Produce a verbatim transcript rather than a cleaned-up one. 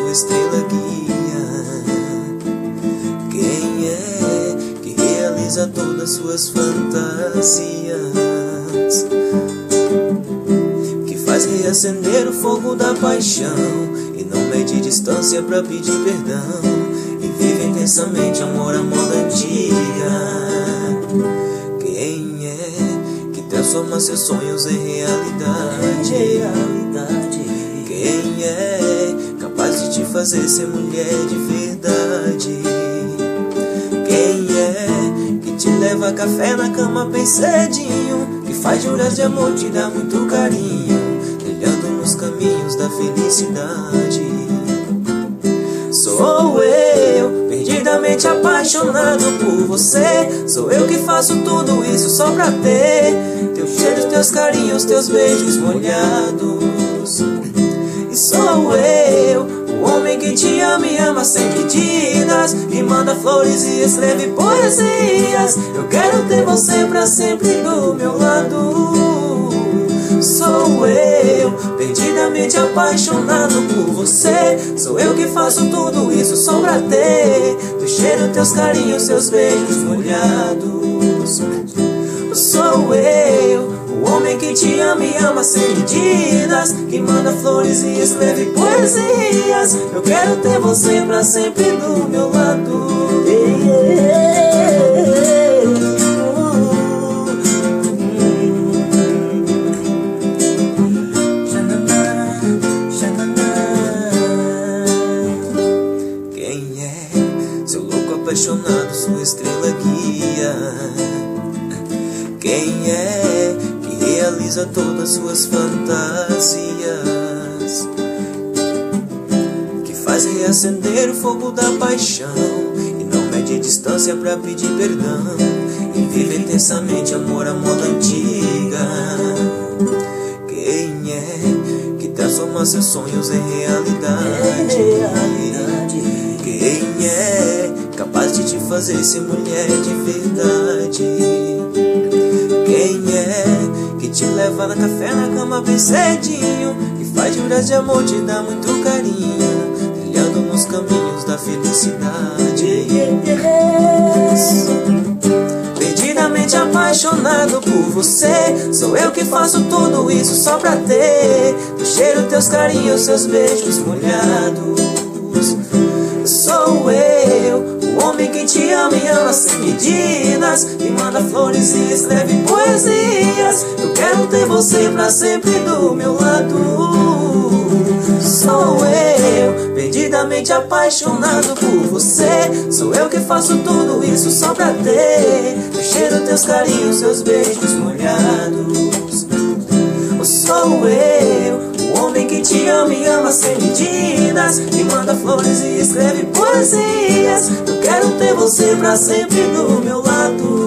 sua estrela guia. Quem é que realiza todas suas fantasias, que faz reacender o fogo da paixão e não mede distância pra pedir perdão, e vive intensamente amor à moda antiga. Quem é que transforma seus sonhos em realidade? Quem é capaz de te fazer ser mulher de verdade? Quem é que te leva a café na cama bem cedinho, que faz juras de amor, te dá muito carinho, trilhando nos caminhos da felicidade? Sou eu, perdidamente apaixonado por você. Sou eu que faço tudo isso só pra ter teus cheiros, teus carinhos, teus beijos molhados. E sou eu, o homem que te ama e ama sem medidas, que manda flores e escreve poesias. Eu quero ter você pra sempre do meu lado. Sou eu, perdidamente apaixonado por você. Sou eu que faço tudo isso só pra ter teu cheiro, teus carinhos, seus beijos molhados. Sou eu, o homem que te ama e ama sem medidas, que manda flores e escreve poesias. Eu quero ter você pra sempre do meu lado. Quem é seu louco apaixonado, sua estrela guia? Quem é que realiza todas suas fantasias, que faz reacender o fogo da paixão e não mede distância pra pedir perdão, e vive intensamente amor à moda antiga? Quem é que transforma seus sonhos em realidade? Quem é capaz de te fazer ser mulher de verdade? Quem é que te leva na café na cama bem cedinho, que faz juras de amor, te dá muito carinho, trilhando nos caminhos da felicidade? Perdidamente apaixonado por você. Sou eu que faço tudo isso só pra ter teu cheiro, teus carinhos, seus beijos molhados. Sou eu, o homem que te ama e ama sem medidas, que manda flores e escreve poesias. Eu quero ter você pra sempre do meu lado. Sou eu, perdidamente apaixonado por você. Sou eu que faço tudo isso só pra ter teu cheiro, teus carinhos, seus beijos molhados. Sou eu, o homem que te ama e ama sem medidas, que manda flores e escreve poesias. Eu quero ter você pra sempre do meu lado.